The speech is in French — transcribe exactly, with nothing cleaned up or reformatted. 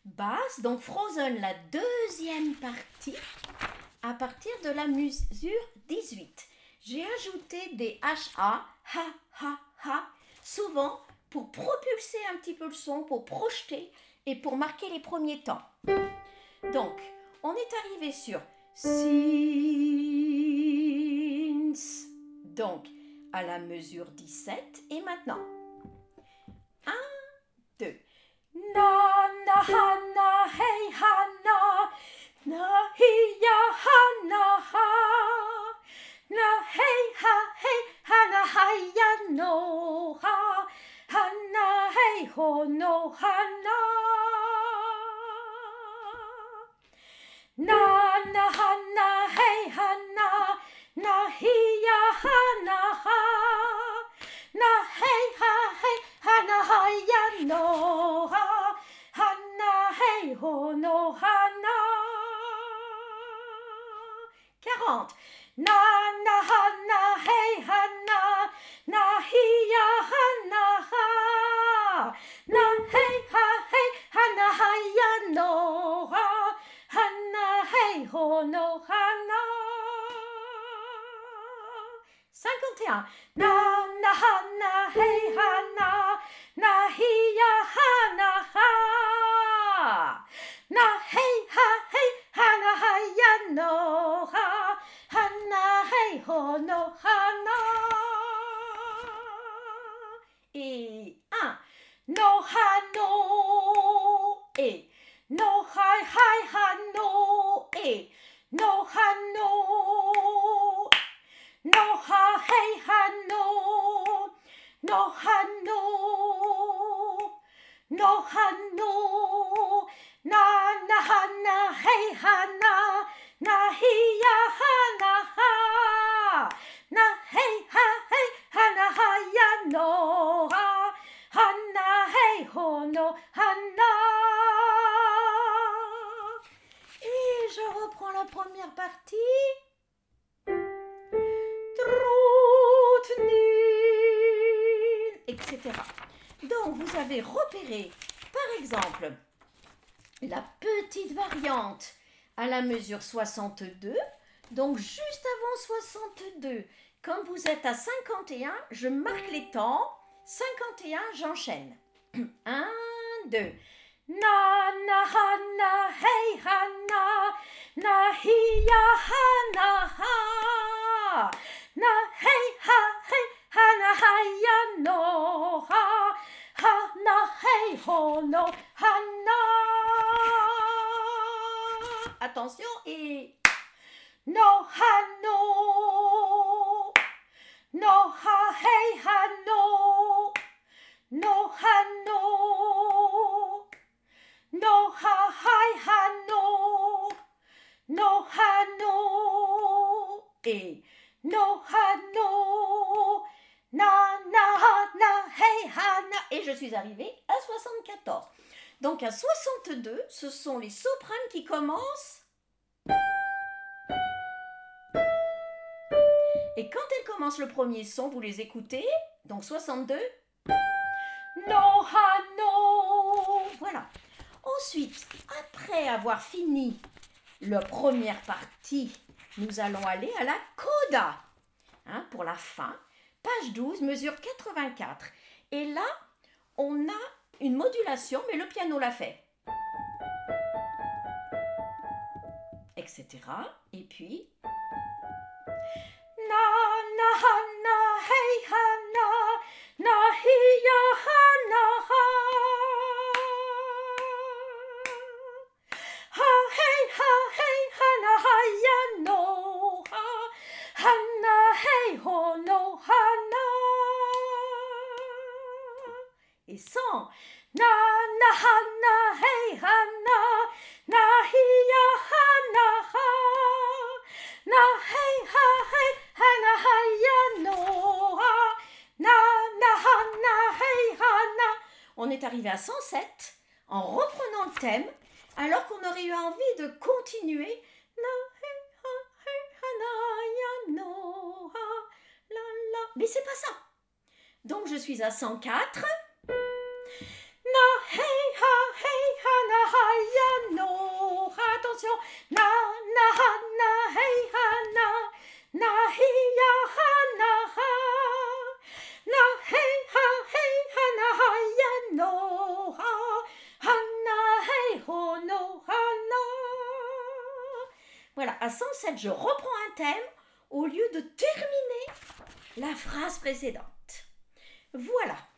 basse, donc Frozen, la deuxième partie, à partir de la mesure dix-huit. J'ai ajouté des H A, ha, ha, ha, souvent pour propulser un petit peu le son, pour projeter et pour marquer les premiers temps. Donc, on est arrivé sur since, donc à la mesure dix-sept, et maintenant, un, deux, na, na, ha, na, hey, ha, na, na, hi, ya, ha, na, ha, na, hey, ha, hey, ha, na, ha, ya, no, ha, ha, na, hey, ho, no, ha, na, na, na, ha, na, hey, ha, na, na, hi, ya, ha, na, ha, na, hey, ha, hey, ha, na, ha, ya, no, ha, ha, na, hey, ho, no, ha, na. quarante. Na, na, ha, na, hey, ha, na, na, hi, ya, ha, na, ha, na, hey, ha, hey, ha, na, ha, ya, no, ha, ha, na, hey, ho, no, ha, na. cinquante et un. Na, na, ha, na, hey, ha, na, na, hi, ya, ha, na, ha, na, hey, ha, hey, ha, na, ha, ya, no, ha, ha, na, hey, ho, no, ha, na. Et un. No, ha, no, et. No, hi, hi, ha, no, et. No, ha, no. No, ha, hey, ha, no. No, ha, no. No, ha, no. Na, na, ha, na, hey, ha, na. Na, hi, ya, ha, na, ha. Na, hey, ha, hey, ha, na, ha, ya, no, ha. Ha, na, hey, ho, no, ha, na. Et je reprends la première partie. Trout nul, et cetera. Donc, vous avez repéré, par exemple, la petite variante à la mesure soixante-deux. Donc, juste avant soixante-deux, comme vous êtes à cinquante et un, je marque les temps. cinquante et un, j'enchaîne. un, deux. Na, na, ha, na, hey, ha, na, na, hi, ya, ha, na, ha. Na, hey, ha, hey, ha, na, ha, ya, no, ha, ha, na, hey, ho, no, ha, na. Attention, et no, ha, no. No, ha, hey, ha, no. No, ha, no. No, ha, hi, ha, no. No, ha, no. Et no, ha, no. Na, na, ha, na, hey, ha, na. Et je suis arrivée à soixante-quatorze. Donc à soixante-deux, ce sont les sopranes qui commencent. Et quand elles commencent le premier son, vous les écoutez. Donc soixante-deux. No, ha, no. Voilà. Ensuite, après avoir fini la première partie, nous allons aller à la coda. Hein, pour la fin. Page douze, mesure quatre-vingt-quatre. Et là, on a une modulation, mais le piano l'a fait. Etc. Et puis... Na, na, ha, na, hey, ha, na, na, hi, ya, ha, na, ha. Ha, hey, ha, hey, ha, na, ha, ya, no, ha, ha, na, hey, ho, no, ha, na. Et sans. Na, na, ha, na, hey, ha, na, na, hi, ya, ha, na, ha. Na, hey, ha, hey, ha, na, ha, ya, no, ha. Na, na, ha, na, hey, ha, na. On est arrivé à cent sept en reprenant le thème, alors qu'on aurait eu envie de continuer. Na, hey, ha, hey, ha, na, ya, no, ha, la, la. Mais c'est pas ça. Donc je suis à cent quatre. Na, hey, ha, hey, ha, na, ha, Voilà, à cent sept, je reprends un thème au lieu de terminer la phrase précédente. Voilà.